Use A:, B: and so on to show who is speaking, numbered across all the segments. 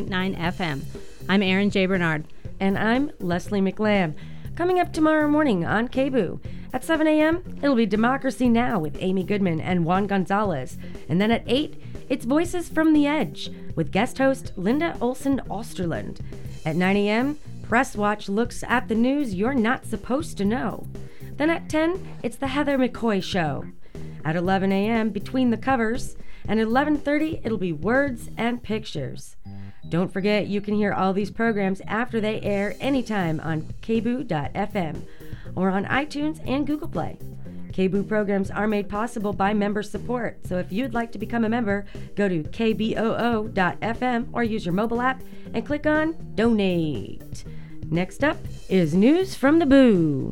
A: FM. I'm Erin J. Bernard.
B: And I'm Leslie McLeod. Coming up tomorrow morning on KBOO. At 7 a.m., it'll be Democracy Now! With Amy Goodman and Juan Gonzalez. And then at 8, it's Voices from the Edge with guest host Linda Olson Osterland. At 9 a.m., Press Watch looks at the news you're not supposed to know. Then at 10, it's the Heather McCoy Show. At 11 a.m., Between the Covers. And at 11:30, it'll be Words and Pictures. Don't forget, you can hear all these programs after they air anytime on kboo.fm or on iTunes and Google Play. KBOO programs are made possible by member support, so if you'd like to become a member, go to kboo.fm or use your mobile app and click on Donate. Next up is News from the Boo.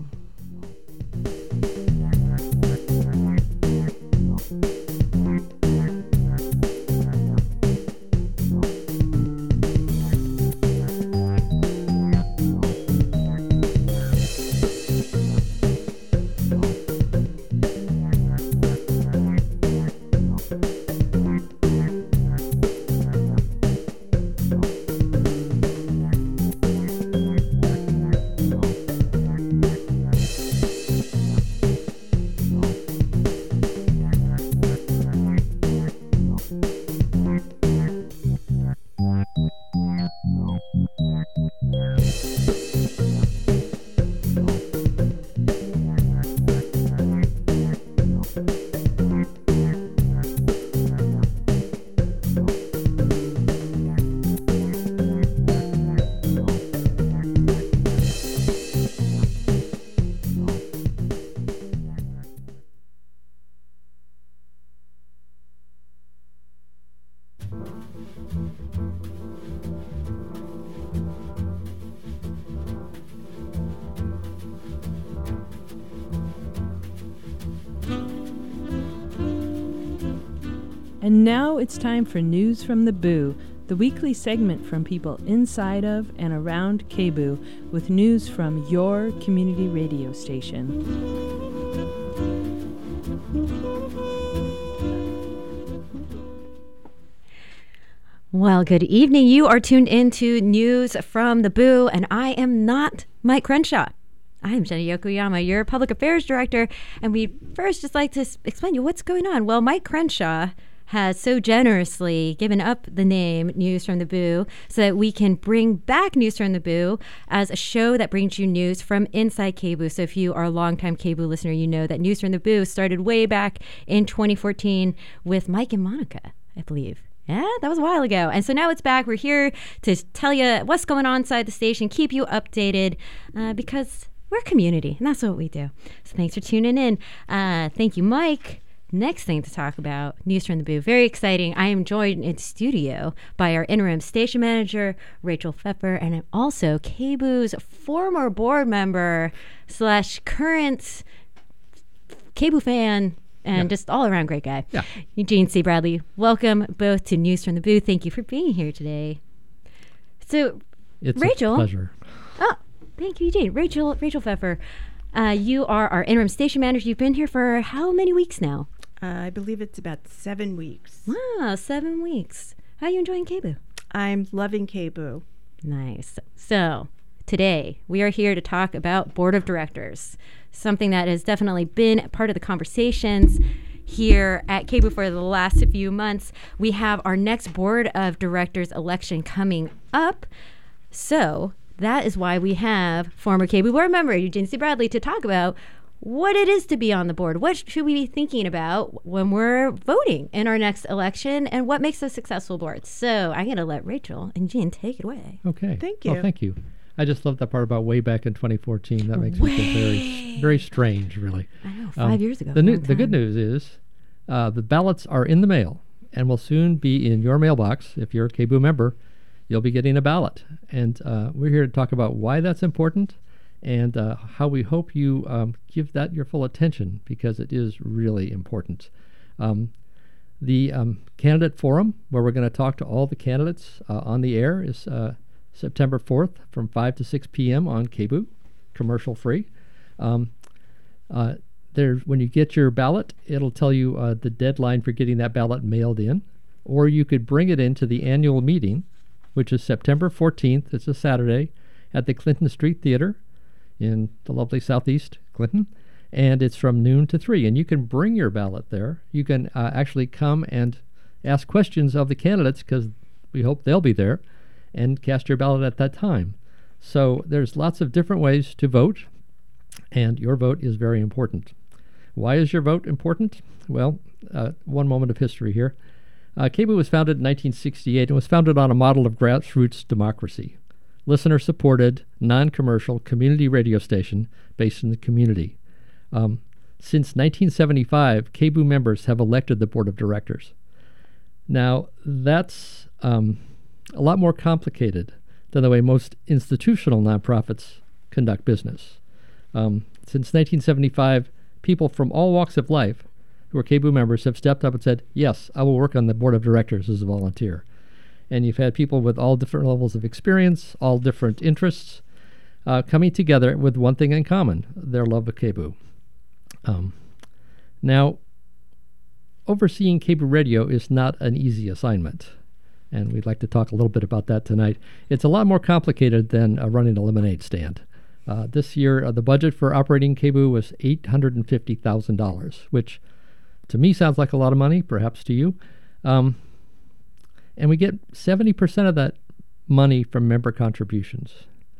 C: And now it's time for News from the Boo, the weekly segment from people inside of and around KBOO with news from your community radio station.
A: Well, good evening. You are tuned into News from the Boo, and I am not Mike Crenshaw. I'm Jenny Yokoyama, your Public Affairs Director, and we'd first just like to explain to you what's going on. Well, Mike Crenshaw has so generously given up the name News from the Boo so that we can bring back News from the Boo as a show that brings you news from inside KBOO. So if you are a longtime KBOO listener, you know that News from the Boo started way back in 2014 with Mike and Monica, I believe. Yeah, that was a while ago. And so now it's back. We're here to tell you what's going on inside the station, keep you updated, because we're a community, and that's what we do. So thanks for tuning in. Thank you, Mike. Next thing to talk about, News from the Boo. Very exciting. I am joined in studio by our interim station manager, Rachel Pfeffer, and I'm also KBOO's former board member / current KBOO fan and just all-around great guy.
D: Yeah.
A: Eugene C. Bradley. Welcome both to News from the Boo. Thank you for being here today. So,
D: it's
A: Rachel.
D: A pleasure.
A: Oh, thank you, Eugene. Rachel Pfeffer. You are our interim station manager. You've been here for how many weeks now?
E: I believe it's about 7 weeks.
A: Wow, 7 weeks. How are you enjoying KBOO?
E: I'm loving KBOO.
A: Nice. So today we are here to talk about Board of Directors, something that has definitely been part of the conversations here at KBOO for the last few months. We have our next Board of Directors election coming up. So that is why we have former KBOO board member Eugene C. Bradley to talk about what it is to be on the board. What should we be thinking about when we're voting in our next election, and what makes a successful board? So I'm going to let Rachel and Jean take it away.
D: Okay.
E: Thank you.
D: Well, thank you. I just love that part about way back in 2014. That makes me feel very, very strange, really.
A: I know, 5 years ago.
D: The good news is the ballots are in the mail and will soon be in your mailbox. If you're a KBOO member, you'll be getting a ballot. And we're here to talk about why that's important and how we hope you give that your full attention, because it is really important. The candidate forum, where we're going to talk to all the candidates on the air, is September 4th from 5 to 6 p.m. on KBOO, commercial free. When you get your ballot, it'll tell you the deadline for getting that ballot mailed in, or you could bring it into the annual meeting which is September 14th. It's a Saturday at the Clinton Street Theater in the lovely southeast Clinton. And it's from noon to 3. And you can bring your ballot there. You can actually come and ask questions of the candidates, because we hope they'll be there, and cast your ballot at that time. So there's lots of different ways to vote, and your vote is very important. Why is your vote important? Well, one moment of history here. KBOO was founded in 1968 and was founded on a model of grassroots democracy. Listener-supported, non-commercial community radio station based in the community. Since 1975, KBOO members have elected the board of directors. Now, that's a lot more complicated than the way most institutional nonprofits conduct business. Since 1975, people from all walks of life who are KBOO members have stepped up and said, yes, I will work on the board of directors as a volunteer. And you've had people with all different levels of experience, all different interests, coming together with one thing in common, their love of KBOO. Now, overseeing KBOO radio is not an easy assignment, and we'd like to talk a little bit about that tonight. It's a lot more complicated than running a lemonade stand. This year, the budget for operating KBOO was $850,000, which to me sounds like a lot of money, perhaps to you. And we get 70% of that money from member contributions.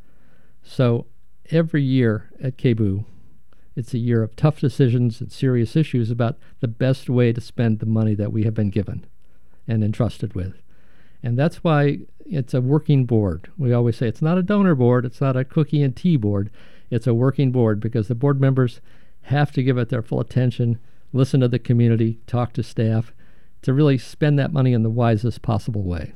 D: So every year at KBOO, it's a year of tough decisions and serious issues about the best way to spend the money that we have been given and entrusted with. And that's why it's a working board. We always say it's not a donor board, it's not a cookie and tea board, it's a working board, because the board members have to give it their full attention, listen to the community, talk to staff, to really spend that money in the wisest possible way.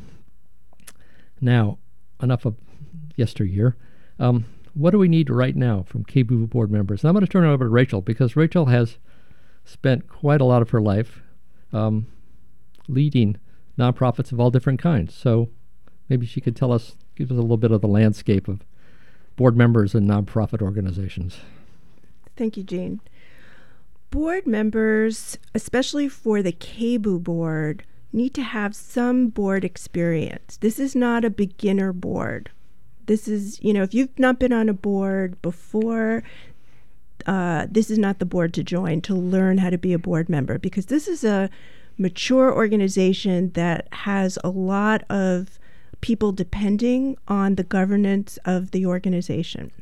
D: Now, enough of yesteryear. What do we need right now from KBOO board members? And I'm going to turn it over to Rachel, because Rachel has spent quite a lot of her life leading nonprofits of all different kinds. So maybe she could give us a little bit of the landscape of board members and nonprofit organizations.
E: Thank you, Gene. Board members, especially for the KBOO board, need to have some board experience. This is not a beginner board. This is, if you've not been on a board before, this is not the board to join to learn how to be a board member, because this is a mature organization that has a lot of people depending on the governance of the organization.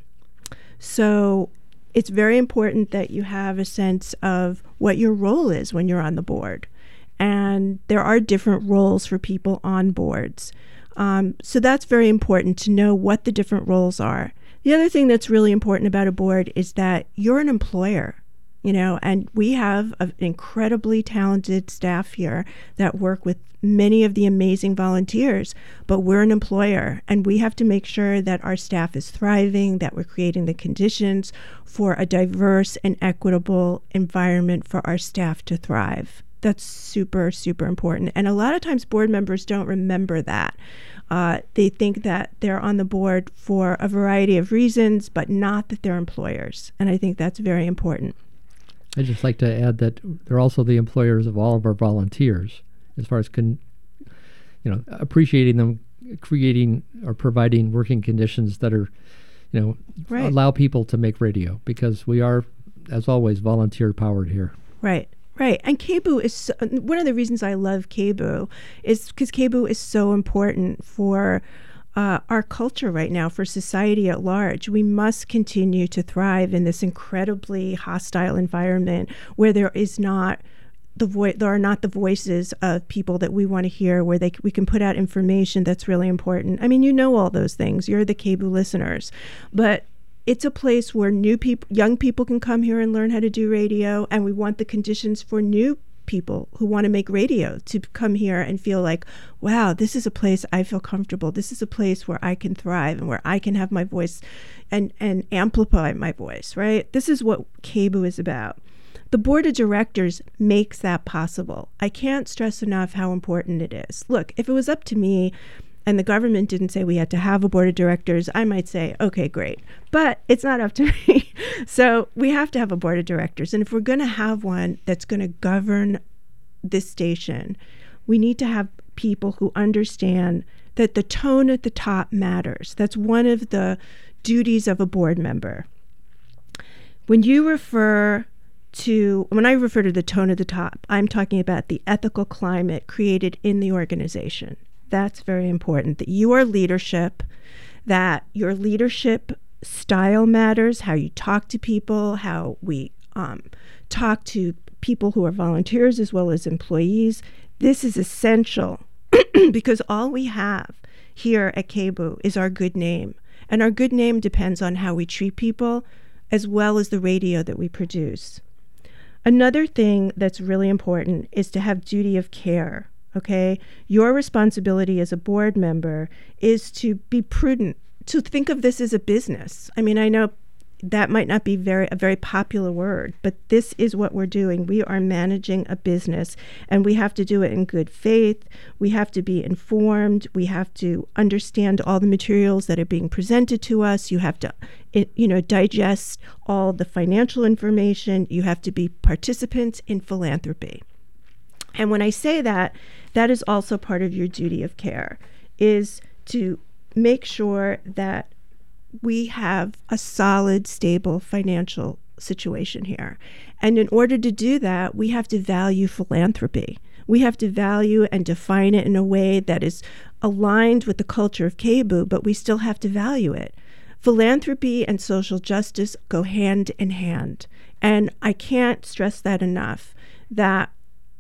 E: So it's very important that you have a sense of what your role is when you're on the board. And there are different roles for people on boards. So that's very important to know what the different roles are. The other thing that's really important about a board is that you're an employer, and we have an incredibly talented staff here that work with many of the amazing volunteers, but we're an employer, and we have to make sure that our staff is thriving, that we're creating the conditions for a diverse and equitable environment for our staff to thrive. That's super, super important. And a lot of times board members don't remember that. They think that they're on the board for a variety of reasons, but not that they're employers. And I think that's very important.
D: I'd just like to add that they're also the employers of all of our volunteers, as far as appreciating them, creating or providing working conditions that are,
E: right.
D: allow people to make radio, because we are, as always, volunteer powered here.
E: Right. Right. And KBOO is one of the reasons I love KBOO is because KBOO is so important for our culture right now, for society at large. We must continue to thrive in this incredibly hostile environment where there is not there are not the voices of people that we want to hear, where we can put out information that's really important. I mean, all those things. You're the KBOO listeners, but it's a place where young people can come here and learn how to do radio, and we want the conditions for new people who want to make radio to come here and feel like, wow, this is a place I feel comfortable. This is a place where I can thrive and where I can have my voice and amplify my voice, right? This is what KBOO is about. The board of directors makes that possible. I can't stress enough how important it is. Look, if it was up to me, and the government didn't say we had to have a board of directors, I might say, okay, great. But it's not up to me. So we have to have a board of directors. And if we're going to have one that's going to govern this station, we need to have people who understand that the tone at the top matters. That's one of the duties of a board member. When I refer to the tone at the top, I'm talking about the ethical climate created in the organization. That's very important, that you are leadership, that your leadership style matters, how you talk to people, how we talk to people who are volunteers as well as employees. This is essential because all we have here at KBOO is our good name. And our good name depends on how we treat people as well as the radio that we produce. Another thing that's really important is to have duty of care, okay? Your responsibility as a board member is to be prudent, to think of this as a business. I mean, I know that might not be a very popular word, but this is what we're doing. We are managing a business, and we have to do it in good faith. We have to be informed. We have to understand all the materials that are being presented to us. You have to, digest all the financial information. You have to be participants in philanthropy. And when I say that, that is also part of your duty of care, is to make sure that we have a solid, stable financial situation here. And in order to do that, we have to value philanthropy. We have to value and define it in a way that is aligned with the culture of KBOO, but we still have to value it. Philanthropy and social justice go hand in hand. And I can't stress that enough, that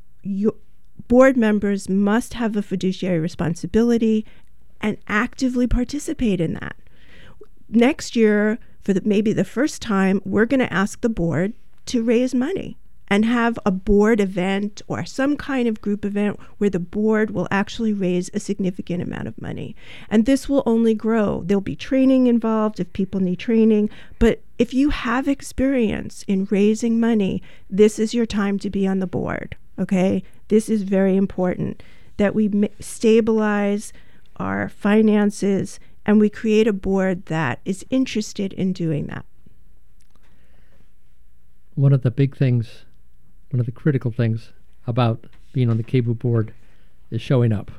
E: board members must have a fiduciary responsibility and actively participate in that. Next year, for maybe the first time, we're going to ask the board to raise money and have a board event or some kind of group event where the board will actually raise a significant amount of money. And this will only grow. There'll be training involved if people need training. But if you have experience in raising money, this is your time to be on the board, okay? This is very important, that we stabilize our finances and we create a board that is interested in doing that.
D: One of the critical things about being on the KBOO board is showing up.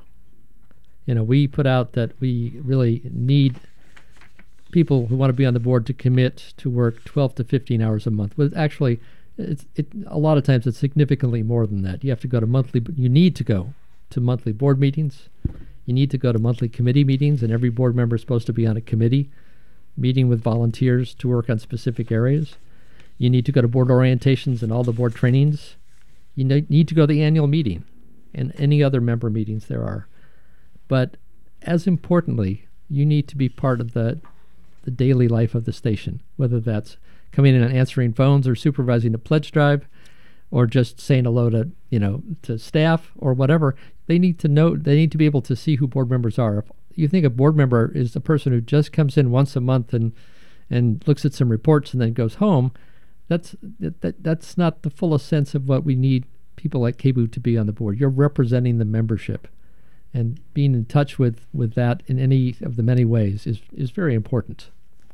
D: We put out that we really need people who want to be on the board to commit to work 12 to 15 hours a month. But actually, a lot of times it's significantly more than that. You need to go to monthly board meetings. You need to go to monthly committee meetings, and every board member is supposed to be on a committee meeting with volunteers to work on specific areas. You need to go to board orientations and all the board trainings. You need to go to the annual meeting and any other member meetings there are. But as importantly, you need to be part of the daily life of the station, whether that's coming in and answering phones or supervising a pledge drive or just saying hello to staff or whatever. They need to be able to see who board members are. If you think a board member is the person who just comes in once a month and looks at some reports and then goes home, that's not the fullest sense of what we need people like KBOO to be on the board. You're representing the membership, and being in touch with that in any of the many ways is very important.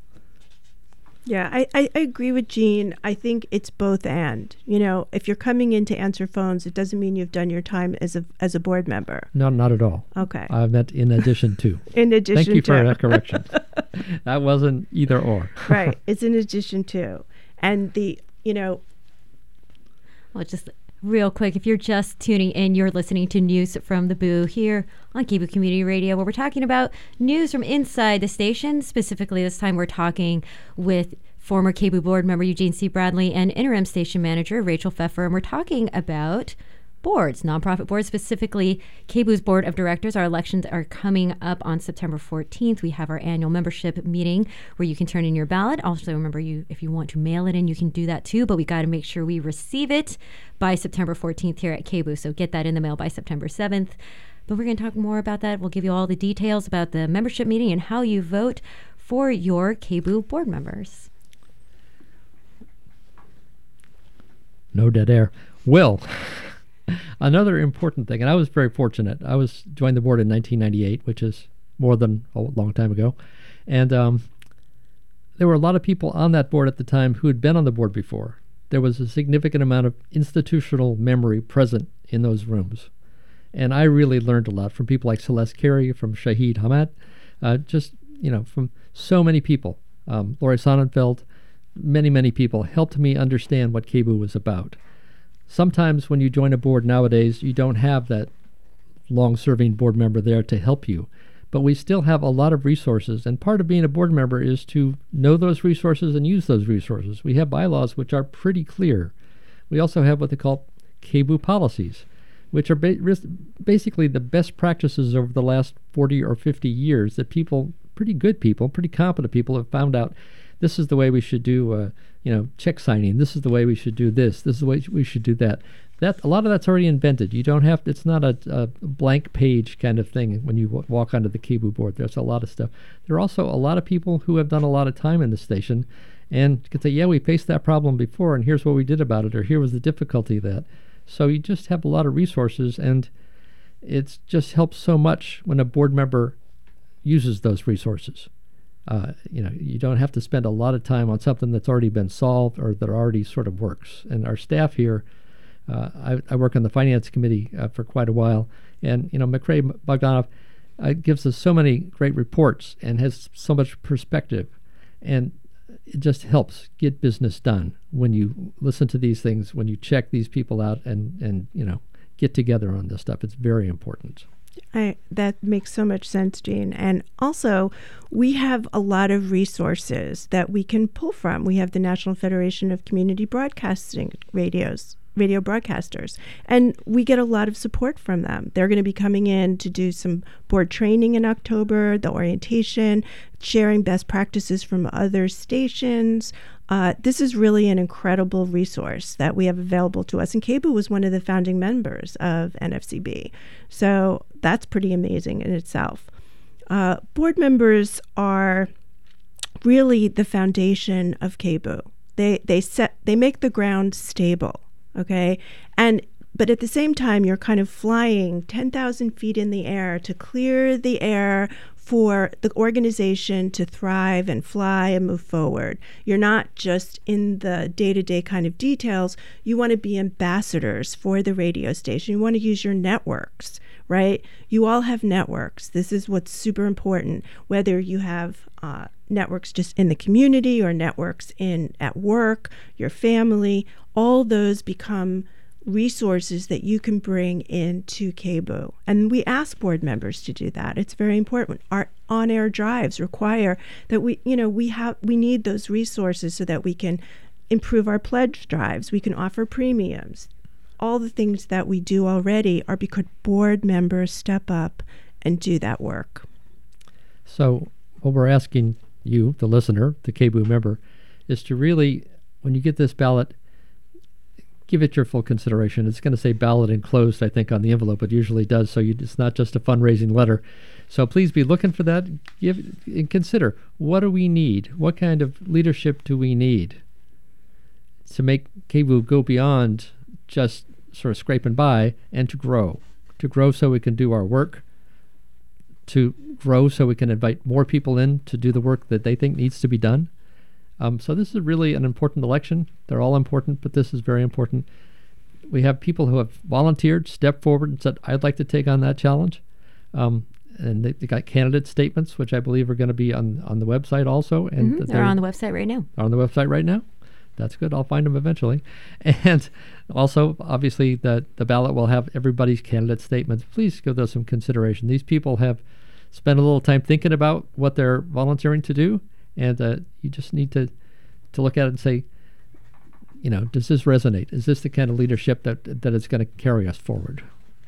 E: Yeah, I agree with Jean. I think it's both and. If you're coming in to answer phones, it doesn't mean you've done your time as a board member.
D: No, not at all.
E: Okay.
D: I meant in addition to.
E: In addition to.
D: Thank you for that correction. That wasn't either or.
E: Right. It's in addition to. And
A: Well, just real quick, if you're just tuning in, you're listening to News from the Boo here on KBOO Community Radio, where we're talking about news from inside the station. Specifically, this time we're talking with former KBOO board member Eugene C. Bradley and interim station manager Rachel Pfeffer, and we're talking about boards, nonprofit boards, specifically KBOO's board of directors. Our elections are coming up on September 14th. We have our annual membership meeting where you can turn in your ballot. Also, remember, if you want to mail it in, you can do that too, but we got to make sure we receive it by September 14th here at KBOO. So get that in the mail by September 7th. But we're going to talk more about that. We'll give you all the details about the membership meeting and how you vote for your KBOO board members.
D: No dead air. Will. Another important thing, and I was very fortunate. I joined the board in 1998, which is more than a long time ago. And there were a lot of people on that board at the time who had been on the board before. There was a significant amount of institutional memory present in those rooms. And I really learned a lot from people like Celeste Carey, from Shahid Hamad, from so many people. Lori Sonnenfeld, many people helped me understand what KBOO was about. Sometimes when you join a board nowadays, you don't have that long-serving board member there to help you. But we still have a lot of resources, and part of being a board member is to know those resources and use those resources. We have bylaws which are pretty clear. We also have what they call KBOO policies, which are basically the best practices over the last 40 or 50 years that people, pretty good people, pretty competent people have found out this is the way we should do check signing. This is the way we should do this. This is the way we should do that. A lot of that's already invented. You don't have. It's not a blank page kind of thing when you walk onto the KBOO board. There's a lot of stuff. There are also a lot of people who have done a lot of time in the station, and can say, yeah, we faced that problem before, and here's what we did about it, or here was the difficulty of that. So you just have a lot of resources, and it just helps so much when a board member uses those resources. You don't have to spend a lot of time on something that's already been solved or that already sort of works. And our staff here. I work on the finance committee for quite a while, and McRae Bogdanov gives us so many great reports and has so much perspective, and it just helps get business done when you listen to these things, when you check these people out, and get together on this stuff. It's very important.
E: That makes so much sense, Gene. And also, we have a lot of resources that we can pull from. We have the National Federation of Community Broadcasting radio broadcasters, and we get a lot of support from them. They're going to be coming in to do some board training in October, the orientation, sharing best practices from other stations. This is really an incredible resource that we have available to us, and KBOO was one of the founding members of NFCB, so that's pretty amazing in itself. Board members are really the foundation of KBOO. They make the ground stable. Okay, but at the same time, you're kind of flying 10,000 feet in the air to clear the air for the organization to thrive and fly and move forward. You're not just in the day-to-day kind of details. You want to be ambassadors for the radio station. You want to use your networks, right? You all have networks. This is what's super important, whether you have networks just in the community or networks at work, your family. All those become resources that you can bring into KBOO. And we ask board members to do that. It's very important. Our on-air drives require that we need those resources so that we can improve our pledge drives. We can offer premiums. All the things that we do already are because board members step up and do that work.
D: So what we're asking you, the listener, the KBOO member, is to really, when you get this ballot, give it your full consideration. It's going to say ballot enclosed, I think, on the envelope. It usually does, so it's not just a fundraising letter. So please be looking for that. And consider, what do we need? What kind of leadership do we need to make KBOO go beyond just sort of scraping by and to grow? To grow so we can do our work, to grow so we can invite more people in to do the work that they think needs to be done. So this is really an important election. They're all important, but this is very important. We have people who have volunteered, stepped forward, and said, I'd like to take on that challenge. And they got candidate statements, which I believe are going to be on the website also. And
A: they're on the website right now.
D: On the website right now? That's good. I'll find them eventually. And also, obviously, the ballot will have everybody's candidate statements. Please give those some consideration. These people have spent a little time thinking about what they're volunteering to do. And you just need to look at it and say, does this resonate? Is this the kind of leadership that is going to carry us forward?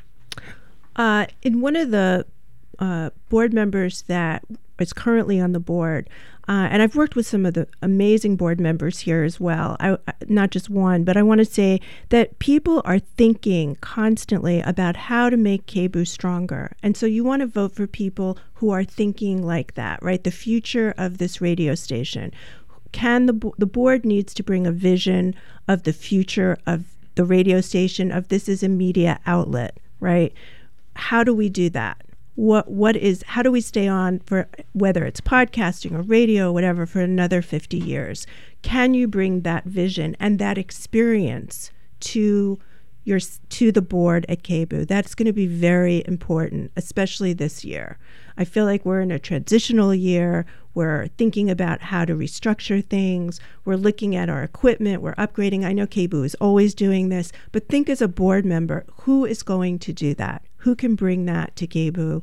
E: In one of the board members that is currently on the board, and I've worked with some of the amazing board members here as well, not just one, but I want to say that people are thinking constantly about how to make KBOO stronger. And so you want to vote for people who are thinking like that, right? The future of this radio station. The board needs to bring a vision of the future of the radio station, of this as a media outlet, right? How do we do that? How do we stay on for, whether it's podcasting or radio or whatever, for another 50 years? Can you bring that vision and that experience to to the board at KBOO. That's going to be very important, especially this year. I feel like we're in a transitional year. We're thinking about how to restructure things. We're looking at our equipment. We're upgrading. I know KBOO is always doing this, but think as a board member, who is going to do that? Who can bring that to KBOO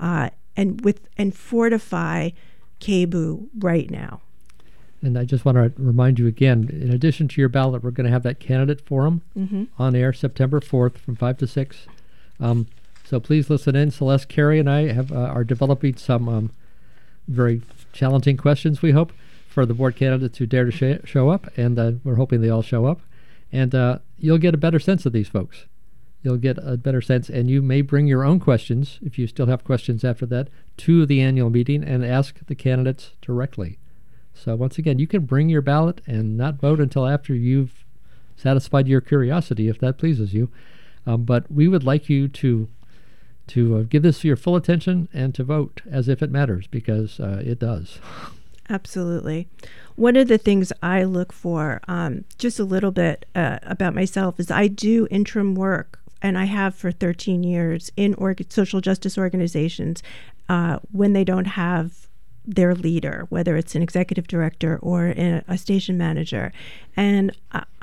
E: and fortify KBOO right now?
D: And I just want to remind you again, in addition to your ballot, we're going to have that candidate forum on air September 4th from 5 to 6. So please listen in. Celeste, Carey, and I are developing some very challenging questions, we hope, for the board candidates who dare to show up. And we're hoping they all show up. And you'll get a better sense of these folks. You'll get a better sense, and you may bring your own questions, if you still have questions after that, to the annual meeting and ask the candidates directly. So once again, you can bring your ballot and not vote until after you've satisfied your curiosity, if that pleases you. But we would like you to give this your full attention and to vote as if it matters, because it does.
E: Absolutely. One of the things I look for, just a little bit about myself, is I do interim work, and I have for 13 years in social justice organizations when they don't have their leader, whether it's an executive director or a station manager. And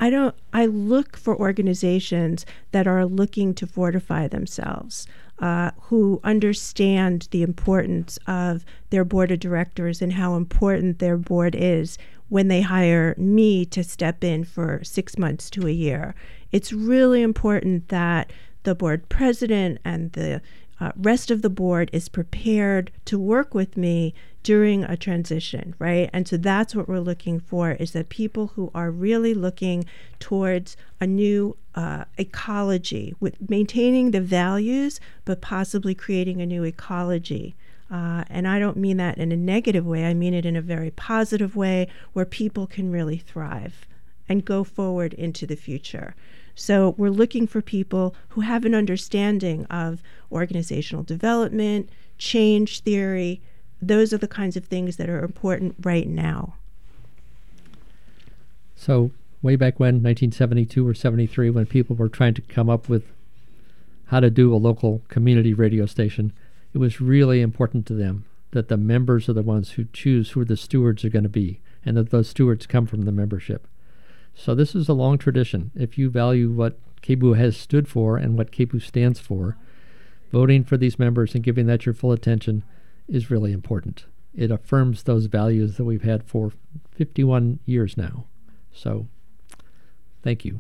E: I look for organizations that are looking to fortify themselves, who understand the importance of their board of directors and how important their board is when they hire me to step in for 6 months to a year. It's really important that the board president and the rest of the board is prepared to work with me during a transition, right? And so that's what we're looking for, is that people who are really looking towards a new ecology, with maintaining the values, but possibly creating a new ecology. And I don't mean that in a negative way. I mean it in a very positive way, where people can really thrive and go forward into the future. So we're looking for people who have an understanding of organizational development, change theory. Those are the kinds of things that are important right now.
D: So way back when, 1972 or 73, when people were trying to come up with how to do a local community radio station, it was really important to them that the members are the ones who choose who the stewards are going to be, and that those stewards come from the membership. So this is a long tradition. If you value what KBOO has stood for and what KBOO stands for, voting for these members and giving that your full attention is really important. It affirms those values that we've had for 51 years now. So thank you.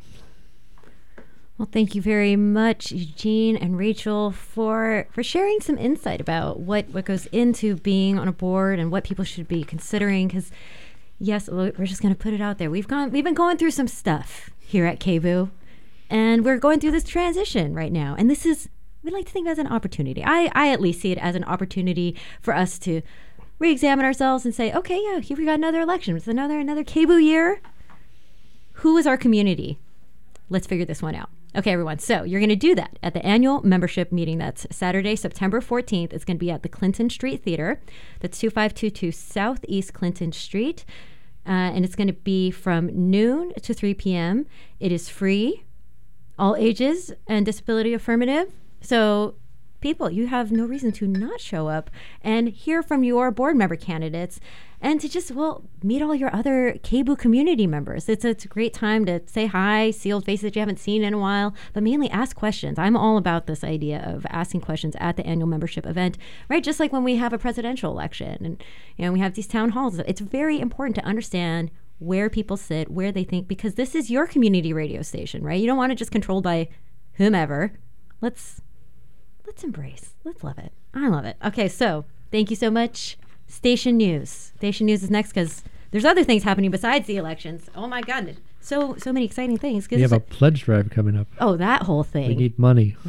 A: Well, thank you very much, Eugene and Rachel, for sharing some insight about what goes into being on a board and what people should be considering. Because yes, we're just going to put it out there. We've been going through some stuff here at KBOO, and we're going through this transition right now. And we like to think of it as an opportunity. I at least see it as an opportunity for us to re-examine ourselves and say, okay, yeah, here we got another election. It's another KBOO year. Who is our community? Let's figure this one out. Okay, everyone. So you're going to do that at the annual membership meeting. That's Saturday, September 14th. It's going to be at the Clinton Street Theater. That's 2522 Southeast Clinton Street. And it's going to be from noon to 3 p.m. It is free, all ages, and disability affirmative. So people, you have no reason to not show up and hear from your board member candidates, and to just, meet all your other KBOO community members. It's a great time to say hi, see old faces you haven't seen in a while, but mainly ask questions. I'm all about this idea of asking questions at the annual membership event, right? Just like when we have a presidential election and we have these town halls. It's very important to understand where people sit, where they think, because this is your community radio station, right? You don't want it just controlled by whomever. Let's embrace. Let's love it. I love it. Okay, so thank you so much. Station News. Station News is next, because there's other things happening besides the elections. Oh my God, so many exciting things.
D: We have a pledge drive coming up.
A: Oh, that whole thing.
D: We need money.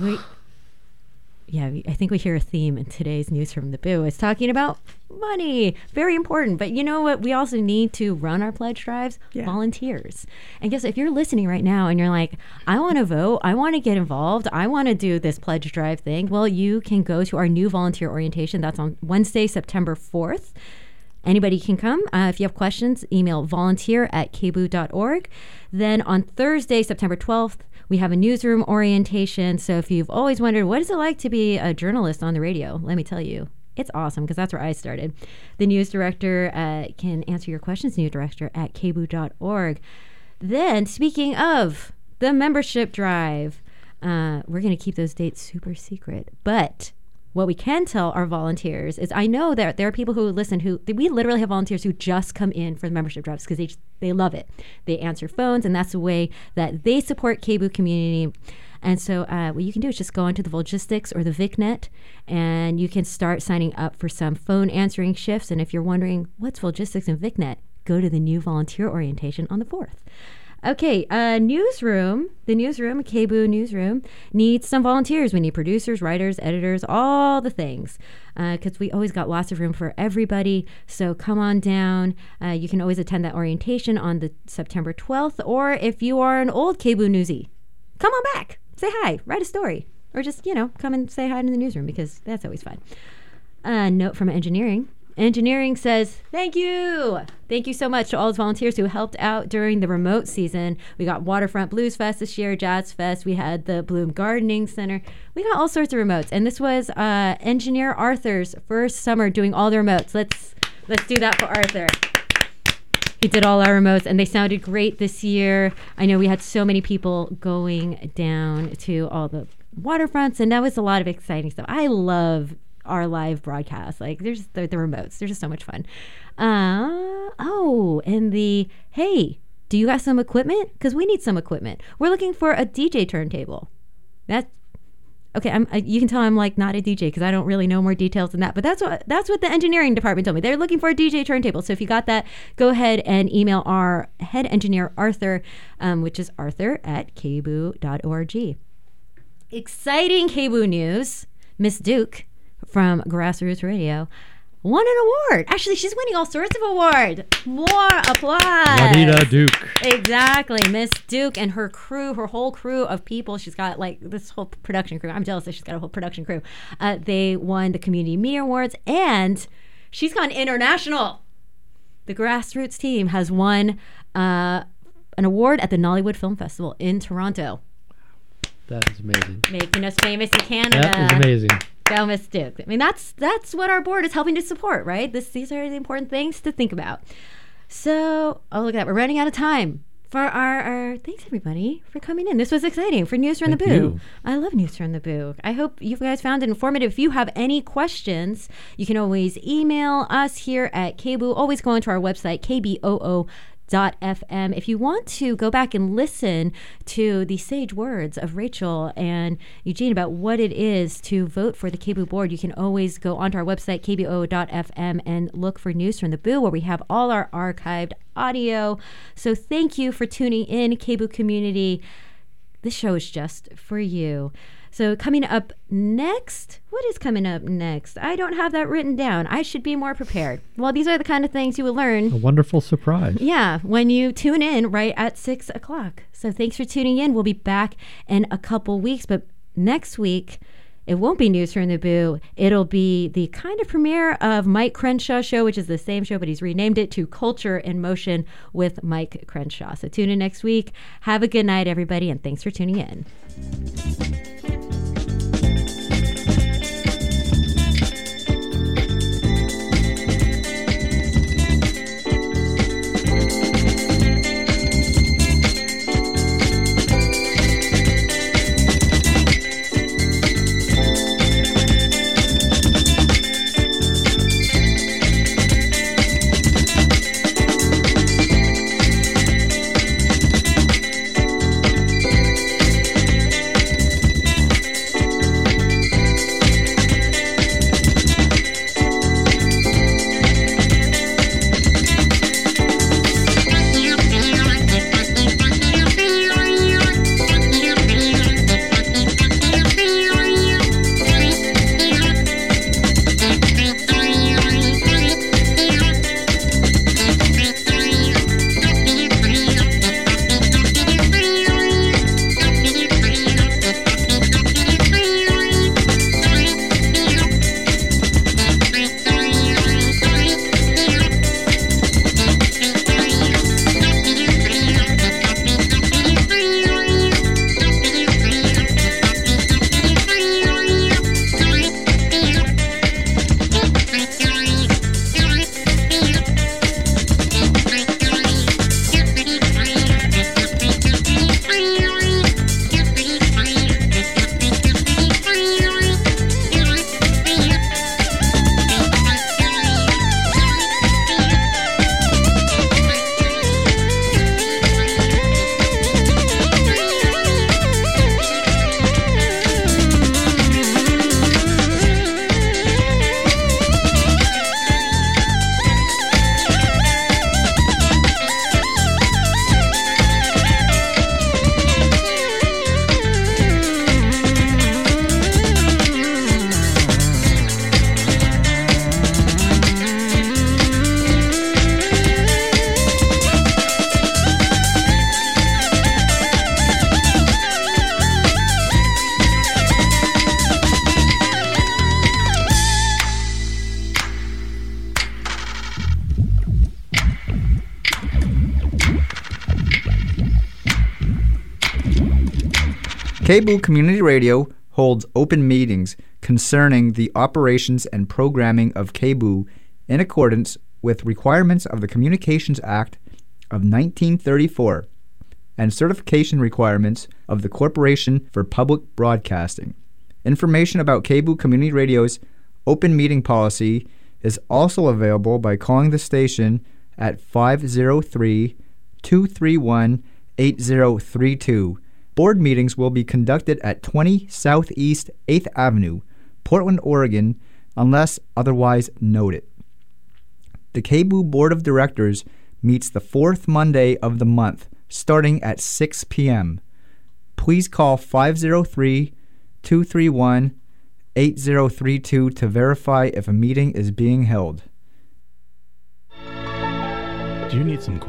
A: I think we hear a theme in today's News from the Boo. It's talking about money. Very important. But you know what? We also need to run our pledge drives. Yeah. Volunteers. And guess if you're listening right now and you're like, I want to vote, I want to get involved, I want to do this pledge drive thing. Well, you can go to our new volunteer orientation. That's on Wednesday, September 4th. Anybody can come. If you have questions, email volunteer@kbu.org. Then on Thursday, September 12th, we have a newsroom orientation. So if you've always wondered, what is it like to be a journalist on the radio? Let me tell you, it's awesome because that's where I started. The news director can answer your questions, news director at kbu.org. Then, speaking of the membership drive, we're going to keep those dates super secret. But what we can tell our volunteers is, I know that there are people who listen we literally have volunteers who just come in for the membership drives because they love it. They answer phones, and that's the way that they support KBOO community. And so what you can do is just go onto the Volgistics or the VicNet, and you can start signing up for some phone answering shifts. And if you're wondering what's Volgistics and VicNet, go to the new volunteer orientation on the 4th. Okay, newsroom, the newsroom, KBOO newsroom, needs some volunteers. We need producers, writers, editors, all the things, because we always got lots of room for everybody. So come on down. You can always attend that orientation on the September 12th, or if you are an old KBOO newsie, come on back, say hi, write a story, or just, come and say hi in the newsroom because that's always fun. Note from engineering. Engineering says, thank you. Thank you so much to all those volunteers who helped out during the remote season. We got Waterfront Blues Fest this year, Jazz Fest. We had the Bloom Gardening Center. We got all sorts of remotes. And this was Engineer Arthur's first summer doing all the remotes. Let's do that for Arthur. He did all our remotes, and they sounded great this year. I know we had so many people going down to all the waterfronts, and that was a lot of exciting stuff. I love our live broadcast. Like, there's the remotes. They're just so much fun. And hey, do you got some equipment? Because we need some equipment. We're looking for a DJ turntable. Okay, you can tell I'm like not a DJ because I don't really know more details than that. But that's what the engineering department told me. They're looking for a DJ turntable. So if you got that, go ahead and email our head engineer, Arthur, which is arthur@kboo.org. Exciting KBOO news. Miss Duke from Grassroots Radio won an award. Actually, she's winning all sorts of awards. More applause.
D: Juanita Duke.
A: Exactly. Miss Duke and her crew, her whole crew of people. She's got like this whole production crew. I'm jealous that she's got a whole production crew. They won the Community Media Awards, and she's gone international. The Grassroots team has won an award at the Nollywood Film Festival in Toronto.
D: That is amazing.
A: Making us famous in Canada.
D: That is amazing.
A: Go Miss Duke. I mean, that's what our board is helping to support, right? These are the important things to think about. So, look at that. We're running out of time for our thanks, everybody, for coming in. This was exciting for News from the Boo.
D: You.
A: I love News from the Boo. I hope you guys found it informative. If you have any questions, you can always email us here at KBOO. Always go onto our website, kboo.fm. If you want to go back and listen to the sage words of Rachel and Eugene about what it is to vote for the KBOO board, you can always go onto our website, kboo.fm, and look for News from the Boo, where we have all our archived audio. So thank you for tuning in, KBOO community. This show is just for you. So coming up next, what is coming up next? I don't have that written down. I should be more prepared. Well, these are the kind of things you will learn.
D: A wonderful surprise.
A: Yeah, when you tune in right at 6 o'clock. So thanks for tuning in. We'll be back in a couple weeks, but next week, it won't be News from the Boo. It'll be the kind of premiere of Mike Crenshaw's show, which is the same show, but he's renamed it to Culture in Motion with Mike Crenshaw. So tune in next week. Have a good night, everybody, and thanks for tuning in.
F: KBOO Community Radio holds open meetings concerning the operations and programming of KBOO in accordance with requirements of the Communications Act of 1934 and certification requirements of the Corporation for Public Broadcasting. Information about KBOO Community Radio's open meeting policy is also available by calling the station at 503-231-8032. Board meetings will be conducted at 20 Southeast 8th Avenue, Portland, Oregon, unless otherwise noted. The KBOO Board of Directors meets the fourth Monday of the month, starting at 6 p.m. Please call 503-231-8032 to verify if a meeting is being held.
G: Do you need some